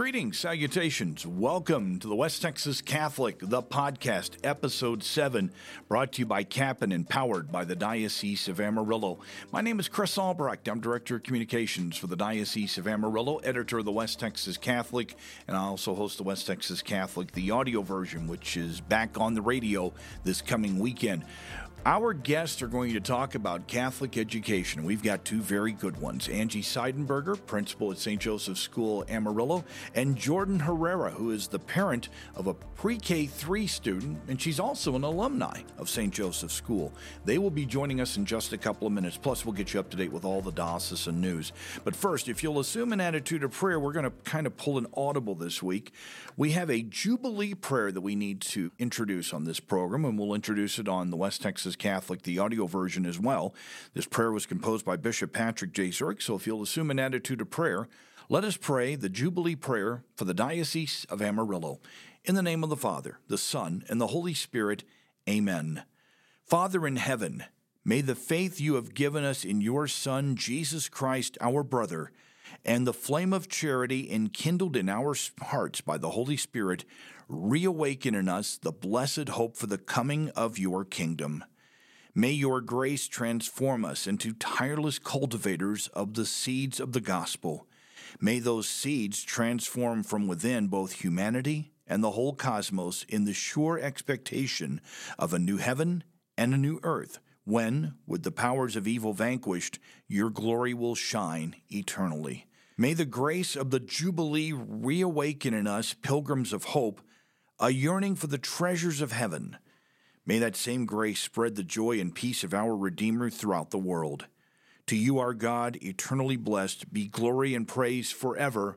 Greetings, salutations. Welcome to the West Texas Catholic, the podcast, episode 7, brought to you by Kappan and powered by the Diocese of Amarillo. My name is Chris Albrecht. I'm Director of Communications for the Diocese of Amarillo, editor of the West Texas Catholic, and I also host the West Texas Catholic, the audio version, which is back on the radio this coming weekend. Our guests are going to talk about Catholic education. We've got two very good ones. Angie Seidenberger, principal at St. Joseph's School, Amarillo, and Jordan Herrera, who is the parent of a pre-K3 student, and she's also an alumni of St. Joseph's School. They will be joining us in just a couple of minutes, plus we'll get you up to date with all the diocesan news. But first, if you'll assume an attitude of prayer, we're going to kind of pull an audible this week. We have a Jubilee prayer that we need to introduce on this program, and we'll introduce it on the West Texas Catholic, the audio version as well. This prayer was composed by Bishop Patrick J. Zurich, so if you'll assume an attitude of prayer, let us pray the Jubilee prayer for the Diocese of Amarillo. In the name of the Father, the Son, and the Holy Spirit, Amen. Father in heaven, may the faith you have given us in your Son, Jesus Christ, our brother, and the flame of charity enkindled in our hearts by the Holy Spirit reawaken in us the blessed hope for the coming of your kingdom. May your grace transform us into tireless cultivators of the seeds of the gospel. May those seeds transform from within both humanity and the whole cosmos in the sure expectation of a new heaven and a new earth, when, with the powers of evil vanquished, your glory will shine eternally. May the grace of the Jubilee reawaken in us, pilgrims of hope, a yearning for the treasures of heaven. May that same grace spread the joy and peace of our Redeemer throughout the world. To you, our God, eternally blessed, be glory and praise forever.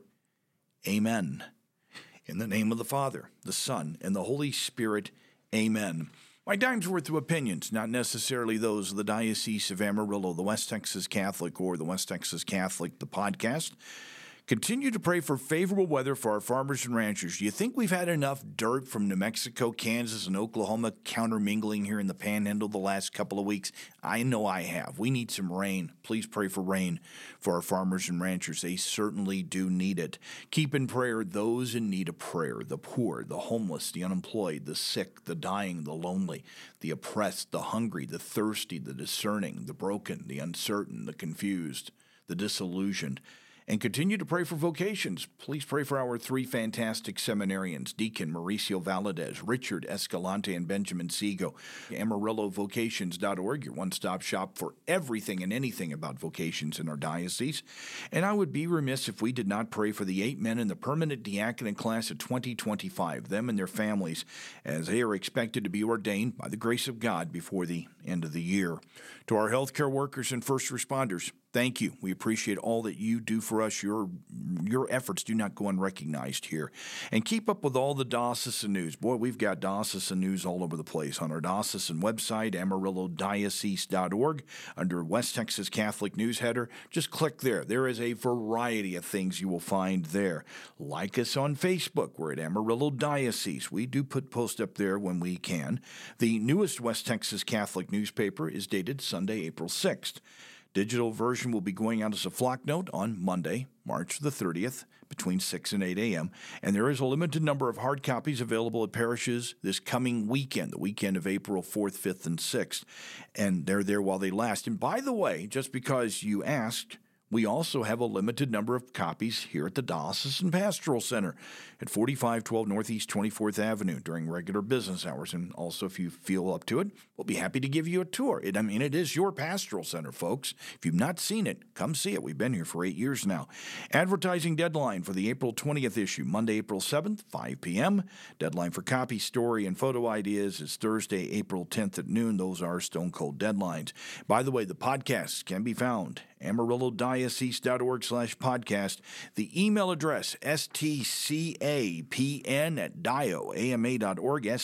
Amen. In the name of the Father, the Son, and the Holy Spirit, amen. My dime's worth of opinions, not necessarily those of the Diocese of Amarillo, the West Texas Catholic, or the West Texas Catholic, the podcast. Continue to pray for favorable weather for our farmers and ranchers. Do you think we've had enough dirt from New Mexico, Kansas, and Oklahoma countermingling here in the Panhandle the last couple of weeks? I know I have. We need some rain. Please pray for rain for our farmers and ranchers. They certainly do need it. Keep in prayer those in need of prayer, the poor, the homeless, the unemployed, the sick, the dying, the lonely, the oppressed, the hungry, the thirsty, the discerning, the broken, the uncertain, the confused, the disillusioned. And continue to pray for vocations. Please pray for our three fantastic seminarians, Deacon Mauricio Valadez, Richard Escalante, and Benjamin Sego. AmarilloVocations.org, your one-stop shop for everything and anything about vocations in our diocese. And I would be remiss if we did not pray for the 8 men in the permanent diaconate class of 2025, them and their families, as they are expected to be ordained by the grace of God before the end of the year. To our healthcare workers and first responders, thank you. We appreciate all that you do for us. Your efforts do not go unrecognized here. And keep up with all the diocesan news. Boy, we've got diocesan news all over the place on our diocesan website, AmarilloDiocese.org, under West Texas Catholic News header. Just click there. There is a variety of things you will find there. Like us on Facebook. We're at Amarillo Diocese. We do put posts up there when we can. The newest West Texas Catholic newspaper is dated Sunday, April 6th. Digital version will be going out as a flock note on Monday, March the 30th, between 6 and 8 a.m., and there is a limited number of hard copies available at parishes this coming weekend, the weekend of April 4th, 5th, and 6th, and they're there while they last. And by the way, just because you asked, we also have a limited number of copies here at the Diocesan Pastoral Center at 4512 Northeast 24th Avenue during regular business hours. And also, if you feel up to it, we'll be happy to give you a tour. It is your pastoral center, folks. If you've not seen it, come see it. We've been here for 8 years now. Advertising deadline for the April 20th issue, Monday, April 7th, 5 p.m. Deadline for copy, story, and photo ideas is Thursday, April 10th at noon. Those are stone cold deadlines. By the way, the podcasts can be found AmarilloDiocese.org/podcast. The email address, stcapn@dioama.org,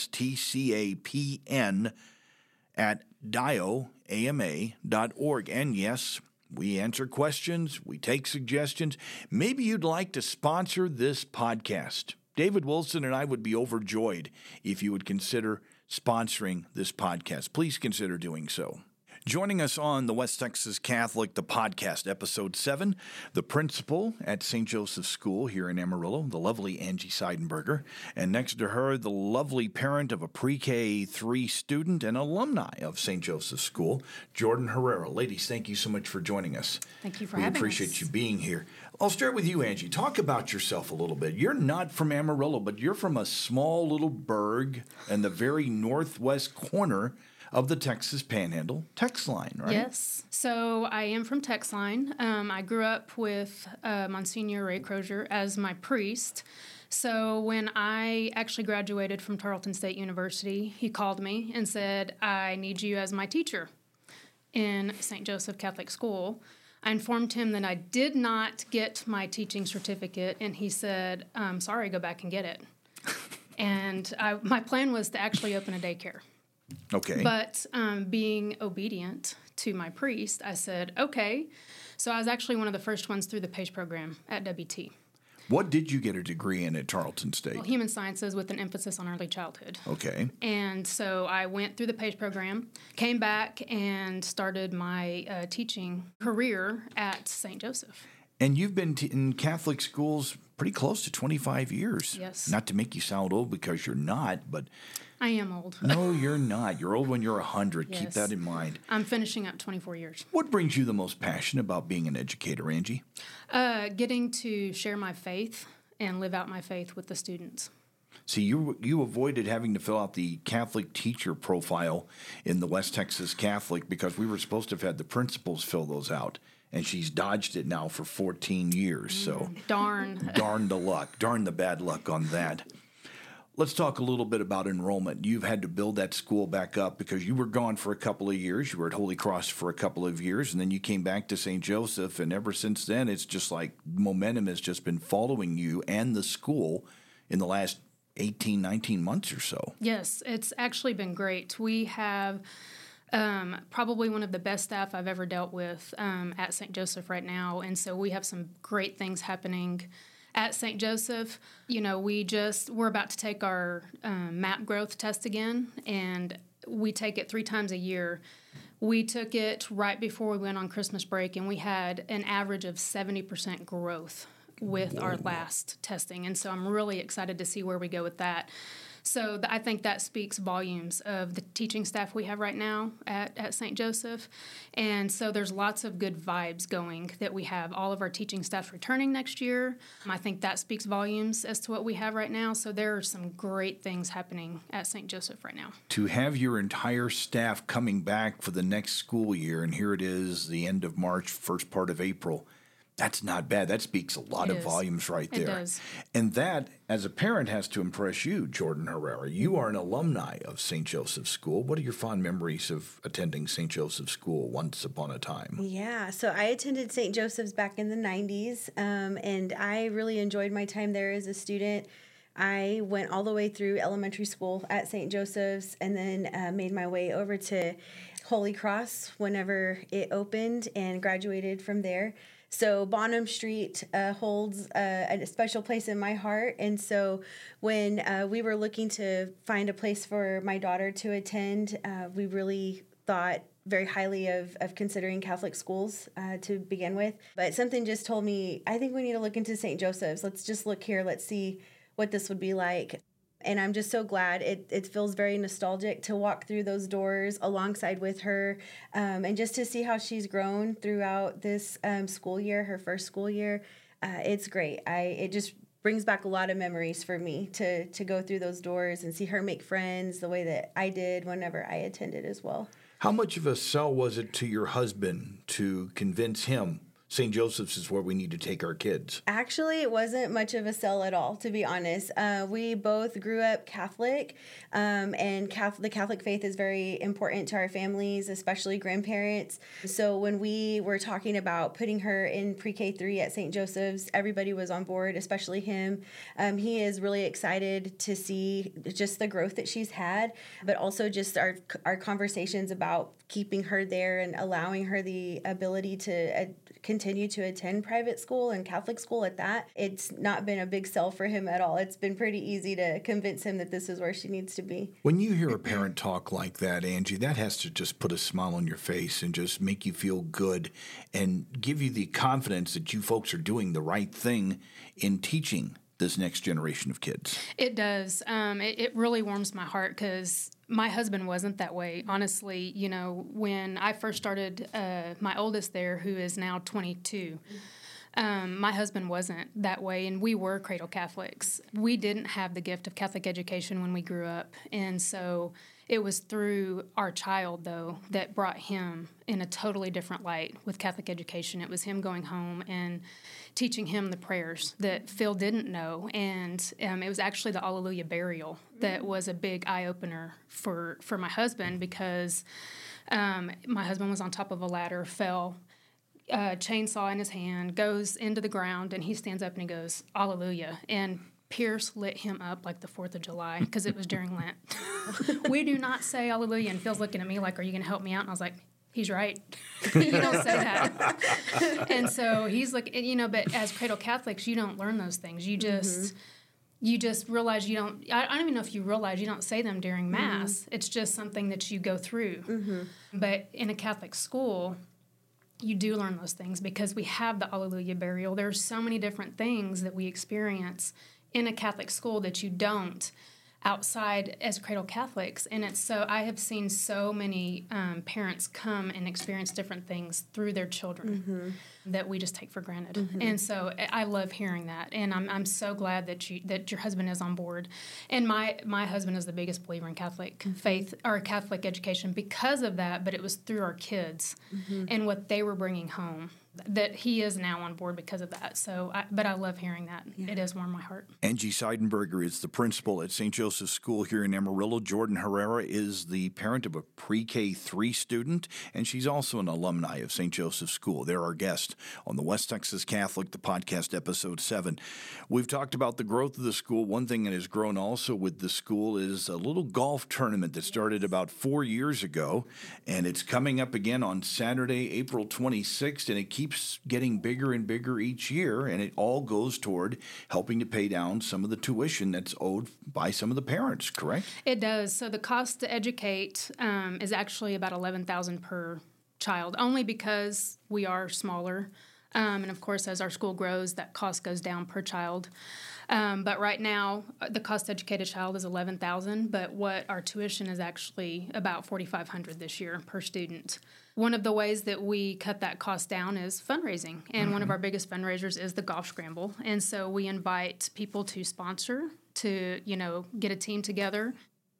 stcapn@dioama.org. And yes, we answer questions, we take suggestions. Maybe you'd like to sponsor this podcast. David Wilson and I would be overjoyed if you would consider sponsoring this podcast. Please consider doing so. Joining us on the West Texas Catholic, the podcast, episode 7, the principal at St. Joseph's School here in Amarillo, the lovely Angie Seidenberger, and next to her, the lovely parent of a pre-K 3 student and alumni of St. Joseph's School, Jordan Herrera. Ladies, thank you so much for joining us. Thank you for having us. We appreciate you being here. I'll start with you, Angie. Talk about yourself a little bit. You're not from Amarillo, but you're from a small little burg in the very northwest corner of the Texas Panhandle, Texline, right? Yes. So I am from Texline. I grew up with Monsignor Ray Crozier as my priest. So when I actually graduated from Tarleton State University, he called me and said, I need you as my teacher in St. Joseph Catholic School. I informed him that I did not get my teaching certificate, and he said, sorry, go back and get it. And my plan was to actually open a daycare. Okay. But being obedient to my priest, I said, okay. So I was actually one of the first ones through the PACE program at WT. What did you get a degree in at Tarleton State? Well, human sciences with an emphasis on early childhood. Okay. And so I went through the PACE program, came back, and started my teaching career at St. Joseph. And you've been in Catholic schools pretty close to 25 years. Yes. Not to make you sound old because you're not, but... I am old. No, you're not. You're old when you're 100. Yes. Keep that in mind. I'm finishing up 24 years. What brings you the most passion about being an educator, Angie? Getting to share my faith and live out my faith with the students. See, you avoided having to fill out the Catholic teacher profile in the West Texas Catholic because we were supposed to have had the principals fill those out. And she's dodged it now for 14 years. So Darn. Darn the luck. Darn the bad luck on that. Let's talk a little bit about enrollment. You've had to build that school back up because you were gone for a couple of years. You were at Holy Cross for a couple of years, and then you came back to St. Joseph, and ever since then, it's just like momentum has just been following you and the school in the last 18, 19 months or so. Yes, it's actually been great. We have probably one of the best staff I've ever dealt with at St. Joseph right now, and so we have some great things happening at St. Joseph. You know, we're about to take our MAP growth test again, and we take it 3 times a year. We took it right before we went on Christmas break, and we had an average of 70% growth with our last testing, and so I'm really excited to see where we go with that. So I think that speaks volumes of the teaching staff we have right now at St. Joseph. And so there's lots of good vibes going that we have. All of our teaching staff returning next year. I think that speaks volumes as to what we have right now. So there are some great things happening at St. Joseph right now. To have your entire staff coming back for the next school year, and here it is, the end of March, first part of April, that's not bad. That speaks a lot of volumes right there. It does. And that, as a parent, has to impress you, Jordan Herrera. You are an alumni of St. Joseph's School. What are your fond memories of attending St. Joseph's School once upon a time? Yeah, so I attended St. Joseph's back in the 90s, and I really enjoyed my time there as a student. I went all the way through elementary school at St. Joseph's and then made my way over to Holy Cross whenever it opened and graduated from there. So Bonham Street holds a special place in my heart. And so when we were looking to find a place for my daughter to attend, we really thought very highly of considering Catholic schools to begin with. But something just told me, I think we need to look into St. Joseph's. Let's just look here. Let's see what this would be like. And I'm just so glad. It feels very nostalgic to walk through those doors alongside with her and just to see how she's grown throughout this school year, her first school year. It's great. It just brings back a lot of memories for me to go through those doors and see her make friends the way that I did whenever I attended as well. How much of a sell was it to your husband to convince him St. Joseph's is where we need to take our kids? Actually, it wasn't much of a sell at all, to be honest. We both grew up Catholic, and the Catholic faith is very important to our families, especially grandparents. So when we were talking about putting her in pre-K 3 at St. Joseph's, everybody was on board, especially him. He is really excited to see just the growth that she's had, but also just our conversations about keeping her there and allowing her the ability to continue to attend private school and Catholic school at that. It's not been a big sell for him at all. It's been pretty easy to convince him that this is where she needs to be. When you hear a parent talk like that, Angie, that has to just put a smile on your face and just make you feel good and give you the confidence that you folks are doing the right thing in teaching this next generation of kids. It does. It really warms my heart because my husband wasn't that way. Honestly, when I first started, my oldest there, who is now 22, my husband wasn't that way, and we were cradle Catholics. We didn't have the gift of Catholic education when we grew up, and so it was through our child, though, that brought him in a totally different light with Catholic education. It was him going home and teaching him the prayers that Phil didn't know, and it was actually the Alleluia burial that was a big eye-opener for my husband because my husband was on top of a ladder, fell, chainsaw in his hand, goes into the ground, and he stands up and he goes, Alleluia, and Pierce lit him up like the 4th of July because it was during Lent. We do not say Alleluia, and Phil's looking at me like, are you going to help me out? And I was like, he's right. You don't say that. And so he's like, but as cradle Catholics, you don't learn those things. You just realize I don't even know if you realize you don't say them during Mass. It's just something that you go through. But in a Catholic school, you do learn those things because we have the Alleluia burial. There's so many different things that we experience in a Catholic school that you don't outside as cradle Catholics. And I have seen so many parents come and experience different things through their children that we just take for granted. And so I love hearing that. And I'm so glad that your husband is on board. And my husband is the biggest believer in Catholic faith or Catholic education because of that, but it was through our kids and what they were bringing home that he is now on board because of that. So, but I love hearing that. Yeah. It does warm my heart. Angie Seidenberger is the principal at St. Joseph's School here in Amarillo. Jordan Herrera is the parent of a pre-K 3 student, and she's also an alumni of St. Joseph's School. They're our guest on the West Texas Catholic, the podcast, episode 7. We've talked about the growth of the school. One thing that has grown also with the school is a little golf tournament that started about 4 years ago, and it's coming up again on Saturday, April 26th, and it keeps getting bigger and bigger each year, and it all goes toward helping to pay down some of the tuition that's owed by some of the parents, correct? It does. So the cost to educate is actually about $11,000 per child, only because we are smaller. And of course, as our school grows, that cost goes down per child. But right now, the cost to educate a child is $11,000, but what our tuition is actually about $4,500 this year per student. One of the ways that we cut that cost down is fundraising, and one of our biggest fundraisers is the Golf Scramble. And so we invite people to sponsor, to, get a team together.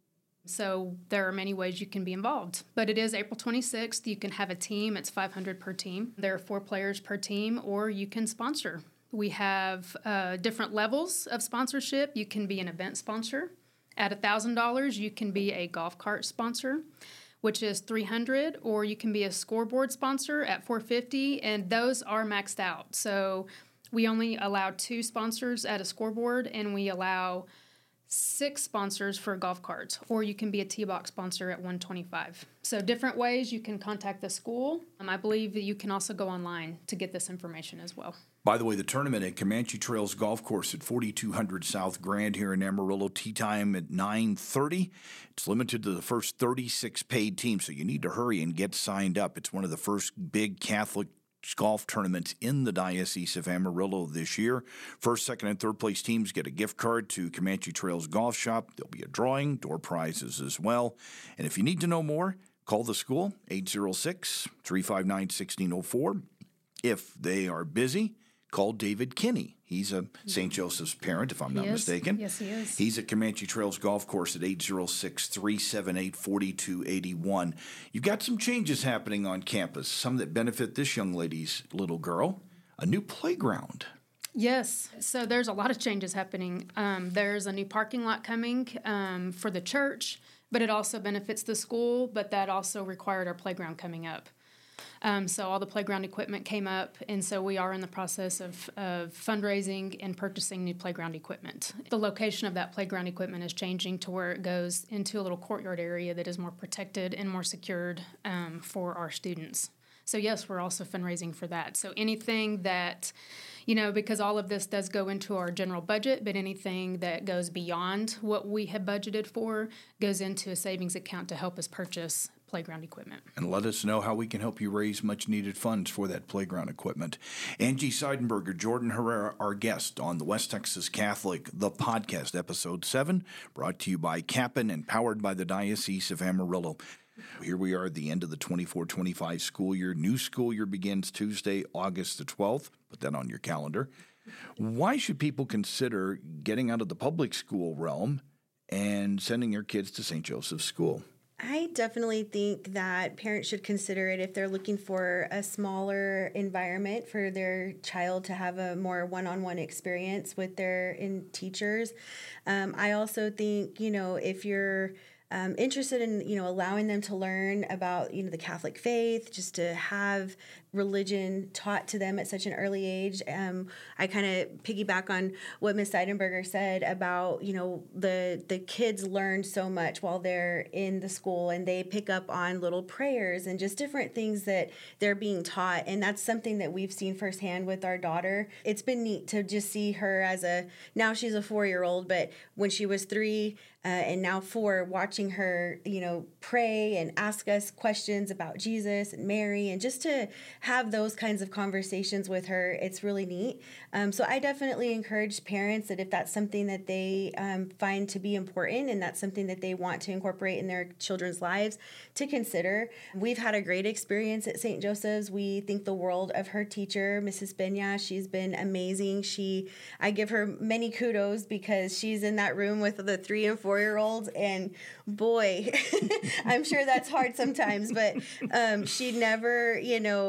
So there are many ways you can be involved. But it is April 26th. You can have a team. It's $500 per team. There are 4 players per team, or you can sponsor. We have different levels of sponsorship. You can be an event sponsor. At $1,000, you can be a golf cart sponsor, which is $300, or you can be a scoreboard sponsor at $450, and those are maxed out. So we only allow 2 sponsors at a scoreboard, and we allow 6 sponsors for a golf cart, or you can be a T-Box sponsor at $125. So different ways you can contact the school. I believe that you can also go online to get this information as well. By the way, the tournament at Comanche Trails Golf Course at 4200 South Grand here in Amarillo, tee time at 9:30. It's limited to the first 36 paid teams, so you need to hurry and get signed up. It's one of the first big Catholic golf tournaments in the Diocese of Amarillo this year. First, second, and third place teams get a gift card to Comanche Trails Golf Shop. There'll be a drawing, door prizes as well. And if you need to know more, call the school, 806-359-1604. If they are busy, call David Kinney. He's a St. Joseph's parent, if I'm not mistaken. Yes, he is. He's at Comanche Trails Golf Course at 806-378-4281. You've got some changes happening on campus, some that benefit this young lady's little girl. A new playground. Yes. So there's a lot of changes happening. There's a new parking lot coming for the church, but it also benefits the school, but that also required our playground coming up. So all the playground equipment came up, and so we are in the process of fundraising and purchasing new playground equipment. The location of that playground equipment is changing to where it goes into a little courtyard area that is more protected and more secured for our students. So yes, we're also fundraising for that. So anything that, because all of this does go into our general budget, but anything that goes beyond what we have budgeted for goes into a savings account to help us purchase playground equipment. And let us know how we can help you raise much needed funds for that playground equipment. Angie Seidenberger, Jordan Herrera, our guest on the West Texas Catholic, the podcast, episode 7, brought to you by Kappan and powered by the Diocese of Amarillo. Here we are at the end of the 24-25 school year. New school year begins Tuesday, August the 12th. Put that on your calendar. Why should people consider getting out of the public school realm and sending their kids to St. Joseph's School? I definitely think that parents should consider it if they're looking for a smaller environment for their child to have a more one-on-one experience with their teachers. I also think, if you're interested in, allowing them to learn about, the Catholic faith, just to have religion taught to them at such an early age. I kind of piggyback on what Ms. Seidenberger said about, the kids learn so much while they're in the school, and they pick up on little prayers and just different things that they're being taught. And that's something that we've seen firsthand with our daughter. It's been neat to just see her now she's a 4-year-old, but when she was 3 and now 4, watching her, pray and ask us questions about Jesus and Mary, and just to have those kinds of conversations with her, it's really neat. So I definitely encourage parents that if that's something that they find to be important and that's something that they want to incorporate in their children's lives, to consider. We've had a great experience at St. Joseph's. We think the world of her teacher, Mrs. Benya. She's been amazing. I give her many kudos because she's in that room with the 3 and 4-year-olds, and boy, I'm sure that's hard sometimes, but she never,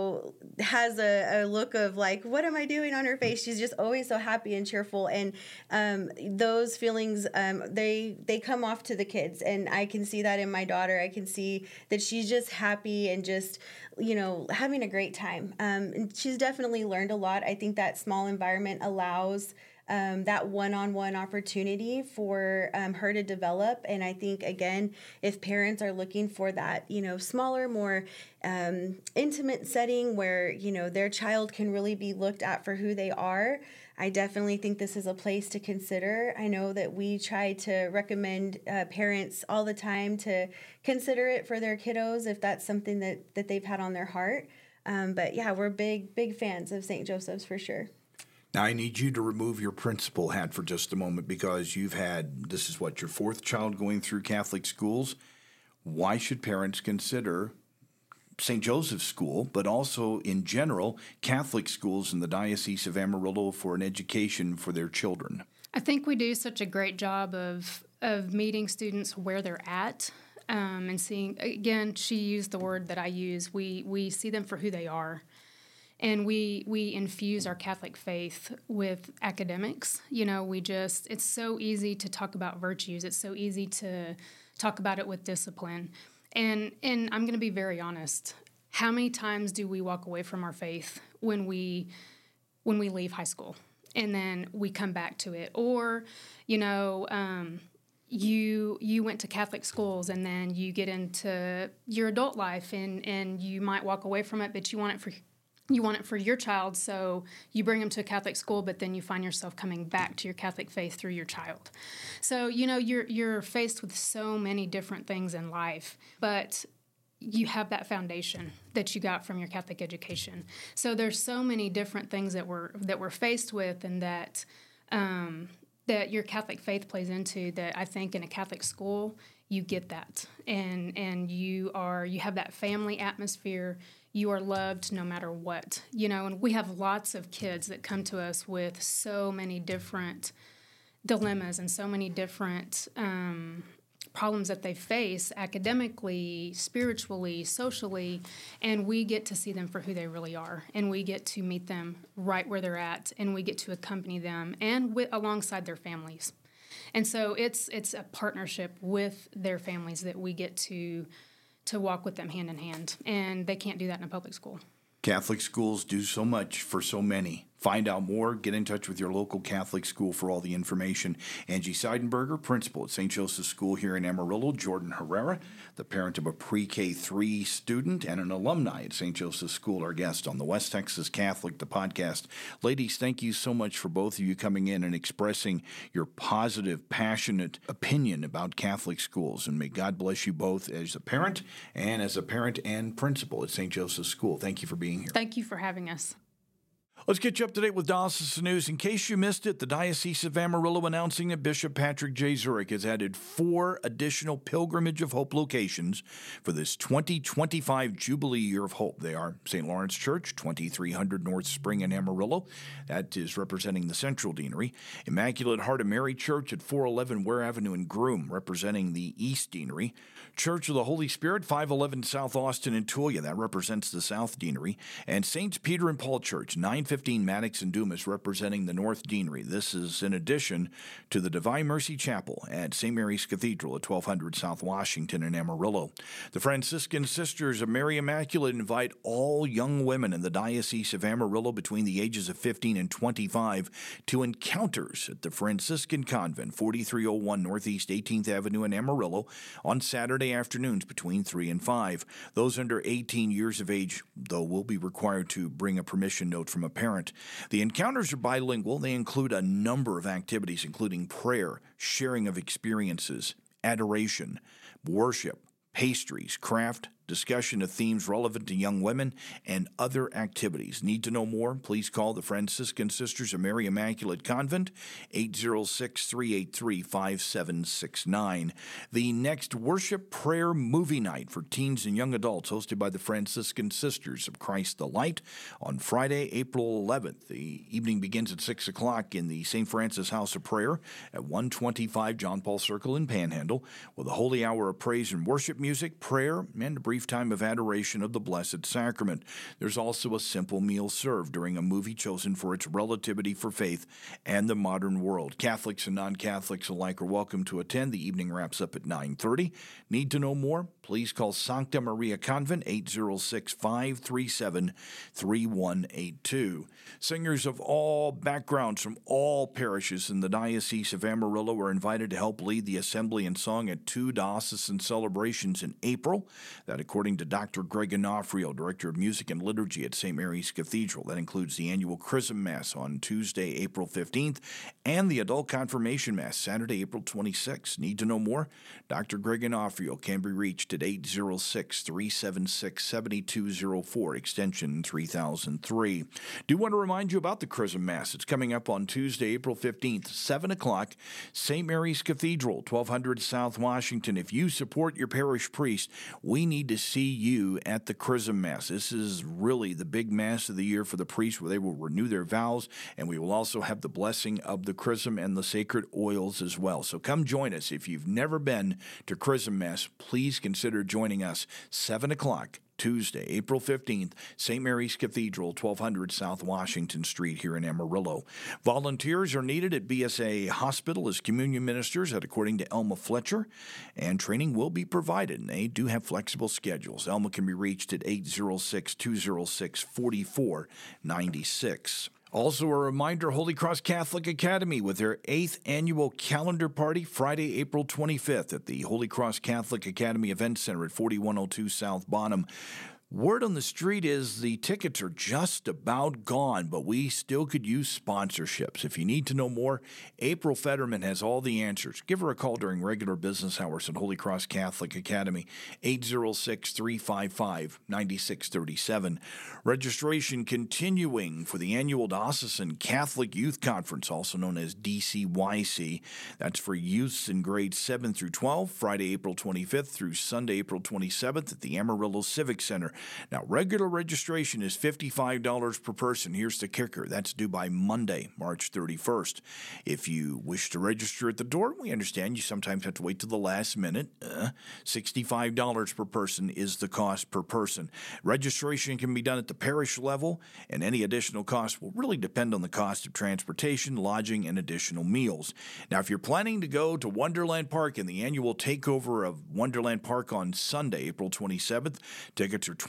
has a look of like, what am I doing on her face? She's just always so happy and cheerful. And those feelings, they come off to the kids. And I can see that in my daughter. I can see that she's just happy and just, having a great time. And she's definitely learned a lot. I think that small environment allows that one-on-one opportunity for her to develop. And I think, again, if parents are looking for that, smaller, more intimate setting where, their child can really be looked at for who they are, I definitely think this is a place to consider. I know that we try to recommend parents all the time to consider it for their kiddos if that's something that they've had on their heart. But yeah, we're big fans of St. Joseph's for sure. Now, I need you to remove your principal hat for just a moment because this is your 4th child going through Catholic schools. Why should parents consider St. Joseph's School, but also in general, Catholic schools in the Diocese of Amarillo for an education for their children? I think we do such a great job of meeting students where they're at. And seeing, again, she used the word that I use, we see them for who they are. And we infuse our Catholic faith with academics. It's so easy to talk about virtues. It's so easy to talk about it with discipline. And I'm going to be very honest. How many times do we walk away from our faith when we leave high school and then we come back to it? Or, you went to Catholic schools and then you get into your adult life and you might walk away from it, but you want it for your child, so you bring them to a Catholic school, but then you find yourself coming back to your Catholic faith through your child. So, you're faced with so many different things in life, but you have that foundation that you got from your Catholic education. So there's so many different things that we're faced with, and that your Catholic faith plays into, that I think in a Catholic school you get that, and you have that family atmosphere. You are loved no matter what, and we have lots of kids that come to us with so many different dilemmas and so many different problems that they face academically, spiritually, socially, and we get to see them for who they really are, and we get to meet them right where they're at, and we get to accompany them and alongside their families. And so it's a partnership with their families that we get to walk with them hand in hand, and they can't do that in a public school. Catholic schools do so much for so many Find out more. Get in touch with your local Catholic school for all the information. Angie Seidenberger, principal at St. Joseph's School here in Amarillo. Jordan Herrera, the parent of a pre-K3 student and an alumni at St. Joseph's School, our guest on the West Texas Catholic, the podcast. Ladies, thank you so much for both of you coming in and expressing your positive, passionate opinion about Catholic schools. And may God bless you both as a parent and principal at St. Joseph's School. Thank you for being here. Thank you for having us. Let's get you up to date with diocesan news. In case you missed it, the Diocese of Amarillo announcing that Bishop Patrick J. Zurich has added 4 additional Pilgrimage of Hope locations for this 2025 Jubilee Year of Hope. They are St. Lawrence Church, 2300 North Spring in Amarillo. That is representing the Central Deanery. Immaculate Heart of Mary Church at 411 Ware Avenue in Groom, representing the East Deanery. Church of the Holy Spirit, 511 South Austin in Tulia. That represents the South Deanery. And Saints Peter and Paul Church, 915 Maddox and Dumas, representing the North Deanery. This is in addition to the Divine Mercy Chapel at St. Mary's Cathedral at 1200 South Washington in Amarillo. The Franciscan Sisters of Mary Immaculate invite all young women in the Diocese of Amarillo between the ages of 15 and 25 to encounters at the Franciscan Convent, 4301 Northeast 18th Avenue in Amarillo, on Saturday afternoons between 3 and 5. Those under 18 years of age, though, will be required to bring a permission note from a parent. The encounters are bilingual. They include a number of activities, including prayer, sharing of experiences, adoration, worship, pastries, craft, discussion of themes relevant to young women, and other activities. Need to know more? Please call the Franciscan Sisters of Mary Immaculate Convent, 806-383-5769. The next Worship Prayer Movie Night for teens and young adults, hosted by the Franciscan Sisters of Christ the Light, on Friday, April 11th. The evening begins at 6 o'clock in the St. Francis House of Prayer at 125 John Paul Circle in Panhandle, with a holy hour of praise and worship music, prayer, and a brief time of adoration of the Blessed Sacrament. There's also a simple meal served during a movie chosen for its relativity for faith and the modern world. Catholics and non-Catholics alike are welcome to attend. The evening wraps up at 9:30. Need to know more? Please call Sancta Maria Convent, 806-537-3182. Singers of all backgrounds from all parishes in the Diocese of Amarillo are invited to help lead the assembly and song at 2 diocesan celebrations in April. That, according to Dr. Greg Onofrio, Director of Music and Liturgy at St. Mary's Cathedral. That includes the annual Chrism Mass on Tuesday, April 15th, and the Adult Confirmation Mass, Saturday, April 26th. Need to know more? Dr. Greg Onofrio can be reached at 806-376-7204, extension 3003. Do want to remind you about the Chrism Mass. It's coming up on Tuesday, April 15th, 7 o'clock, St. Mary's Cathedral, 1200 South Washington. If you support your parish priest, we need to see you at the Chrism Mass. This is really the big Mass of the year for the priests, where they will renew their vows, and we will also have the blessing of the Chrism and the sacred oils as well. So come join us. If you've never been to Chrism Mass, please consider joining us. 7 o'clock, Tuesday, April 15th, St. Mary's Cathedral, 1200 South Washington Street here in Amarillo. Volunteers are needed at BSA Hospital as communion ministers, that according to Elma Fletcher, and training will be provided, and they do have flexible schedules. Elma can be reached at 806-206-4496. Also, a reminder, Holy Cross Catholic Academy with their 8th annual calendar party, Friday, April 25th at the Holy Cross Catholic Academy Event Center at 4102 South Bonham. Word on the street is the tickets are just about gone, but we still could use sponsorships. If you need to know more, April Fetterman has all the answers. Give her a call during regular business hours at Holy Cross Catholic Academy, 806-355-9637. Registration continuing for the annual Diocesan Catholic Youth Conference, also known as DCYC. That's for youths in grades 7 through 12, Friday, April 25th through Sunday, April 27th at the Amarillo Civic Center. Now, regular registration is $55 per person. Here's the kicker. That's due by Monday, March 31st. If you wish to register at the door, we understand you sometimes have to wait till the last minute. $65 per person is the cost per person. Registration can be done at the parish level, and any additional cost will really depend on the cost of transportation, lodging, and additional meals. Now, if you're planning to go to Wonderland Park in the annual takeover of Wonderland Park on Sunday, April 27th, tickets are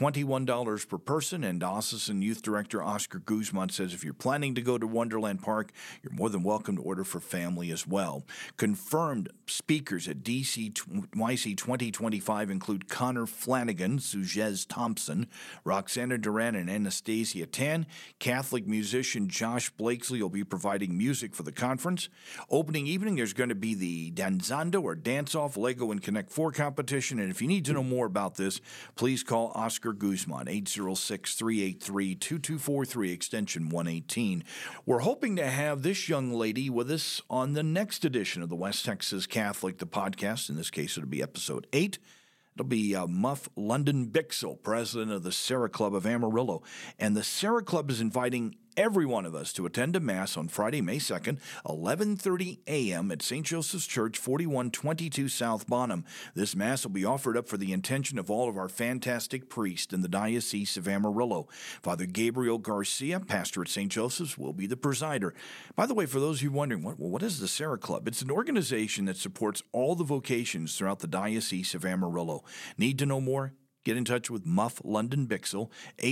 $21 per person, and Diocesan Youth Director Oscar Guzman says if you're planning to go to Wonderland Park, you're more than welcome to order for family as well. Confirmed speakers at DCYC 2025 include Connor Flanagan, Sujez Thompson, Roxana Duran, and Anastasia Tan. Catholic musician Josh Blakesley will be providing music for the conference. Opening evening, there's going to be the Danzando or Dance-Off Lego and Connect 4 competition, and if you need to know more about this, please call Oscar Guzman, 806-383-2243, extension 118. We're hoping to have this young lady with us on the next edition of the West Texas Catholic, the podcast. In this case, it'll be episode 8. It'll be Muff London Bixel, president of the Serra Club of Amarillo. And the Serra Club is inviting every one of us to attend a Mass on Friday, May 2nd, 11:30 a.m. at St. Joseph's Church, 4122 South Bonham. This Mass will be offered up for the intention of all of our fantastic priests in the Diocese of Amarillo. Father Gabriel Garcia, pastor at St. Joseph's, will be the presider. By the way, for those of you wondering, what is the Serra Club? It's an organization that supports all the vocations throughout the Diocese of Amarillo. Need to know more? Get in touch with Muff London Bixel,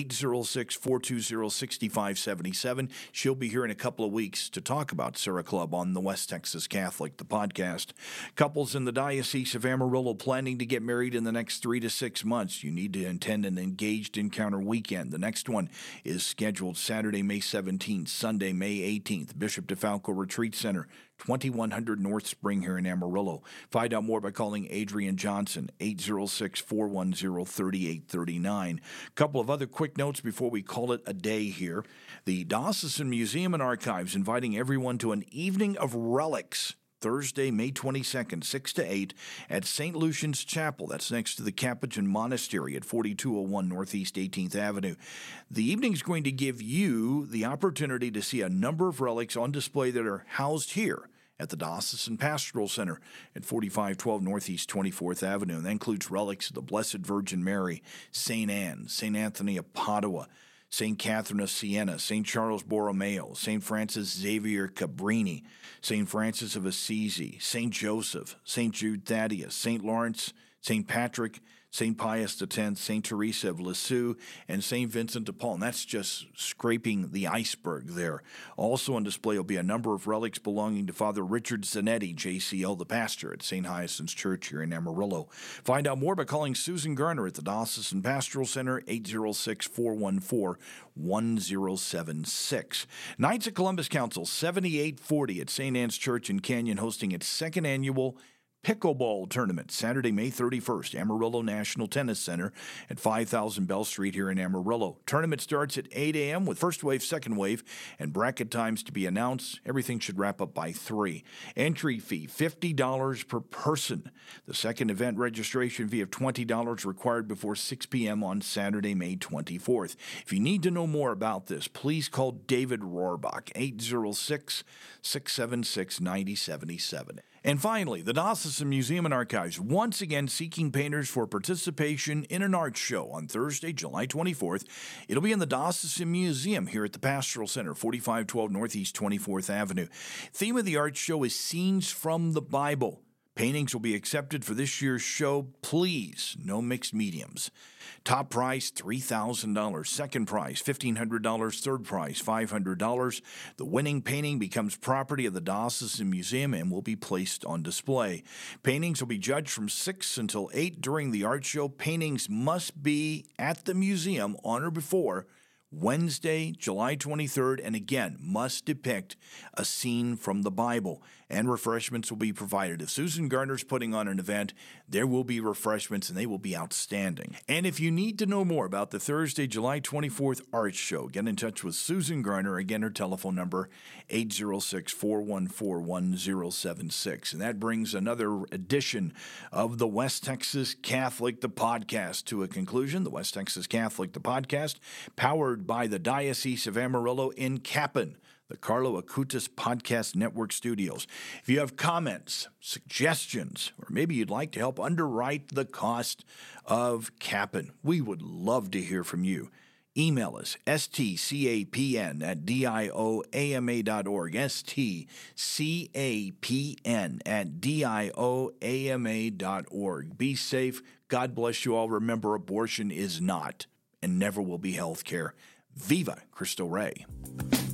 806-420-6577. She'll be here in a couple of weeks to talk about Serra Club on the West Texas Catholic, the podcast. Couples in the Diocese of Amarillo planning to get married in the next 3 to 6 months. You need to attend an Engaged Encounter weekend. The next one is scheduled Saturday, May 17th, Sunday, May 18th, Bishop DeFalco Retreat Center, 2100 North Spring here in Amarillo. Find out more by calling Adrian Johnson, 806-410-3839. A couple of other quick notes before we call it a day here. The Diocesan Museum and Archives inviting everyone to an evening of relics, Thursday, May 22nd, 6 to 8, at St. Lucian's Chapel. That's next to the Capuchin Monastery at 4201 Northeast 18th Avenue. The evening's going to give you the opportunity to see a number of relics on display that are housed here at the Diocesan Pastoral Center at 4512 Northeast 24th Avenue. And that includes relics of the Blessed Virgin Mary, St. Anne, St. Anthony of Padua, St. Catherine of Siena, St. Charles Borromeo, St. Francis Xavier Cabrini, St. Francis of Assisi, St. Joseph, St. Jude Thaddeus, St. Lawrence, St. Patrick, St. Pius X, St. Teresa of Lisieux, and St. Vincent de Paul. And that's just scraping the iceberg there. Also on display will be a number of relics belonging to Father Richard Zanetti, JCL, the pastor at St. Hyacinth's Church here in Amarillo. Find out more by calling Susan Garner at the Diocesan Pastoral Center, 806-414-1076. Knights of Columbus Council, 7840 at St. Anne's Church in Canyon, hosting its second annual Pickleball Tournament, Saturday, May 31st, Amarillo National Tennis Center at 5000 Bell Street here in Amarillo. Tournament starts at 8 a.m. with first wave, second wave, and bracket times to be announced. Everything should wrap up by 3. Entry fee, $50 per person. The second event registration fee of $20 required before 6 p.m. on Saturday, May 24th. If you need to know more about this, please call David Rohrbach, 806-676-9077. And finally, the Diocesan Museum and Archives once again seeking painters for participation in an art show on Thursday, July 24th. It'll be in the Diocesan Museum here at the Pastoral Center, 4512 Northeast 24th Avenue. Theme of the art show is Scenes from the Bible. Paintings will be accepted for this year's show. Please, no mixed mediums. Top prize, $3,000. Second prize, $1,500. Third prize, $500. The winning painting becomes property of the Diocesan Museum and will be placed on display. Paintings will be judged from 6 until 8 during the art show. Paintings must be at the museum on or before Wednesday, July 23rd, and again, must depict a scene from the Bible. And refreshments will be provided. If Susan Garner's putting on an event, there will be refreshments, and they will be outstanding. And if you need to know more about the Thursday, July 24th art show, get in touch with Susan Garner. Again, her telephone number, 806-414-1076. And that brings another edition of the West Texas Catholic, the podcast, to a conclusion. The West Texas Catholic, the podcast, powered by the Diocese of Amarillo in Capon, the Carlo Acutis Podcast Network studios. If you have comments, suggestions, or maybe you'd like to help underwrite the cost of Capon, we would love to hear from you. Email us, stcapn@dioama.org, stcapn@dioama.org. Be safe. God bless you all. Remember, abortion is not and never will be health care. Viva Cristo Rey.